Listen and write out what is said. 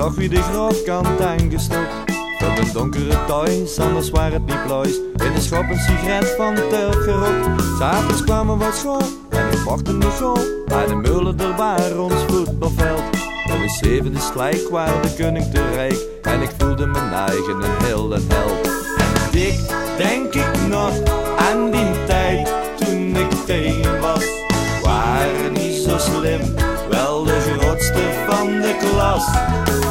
zag wie de grafkant aangestopt. Tot een donkere thuis, anders waar het niet pluis. In de schop een sigaret van Turk gerookt. S'avonds kwamen we school en we wachten de school. Bij de meulen er waar ons voetbalveld. En we zeven de slijk waar de koning te rijk. En ik voelde mijn eigen een heel en held. En dik denk ik nog aan die tijd toen ik tegen was. Waren niet zo slim, wel de grootste van de klas.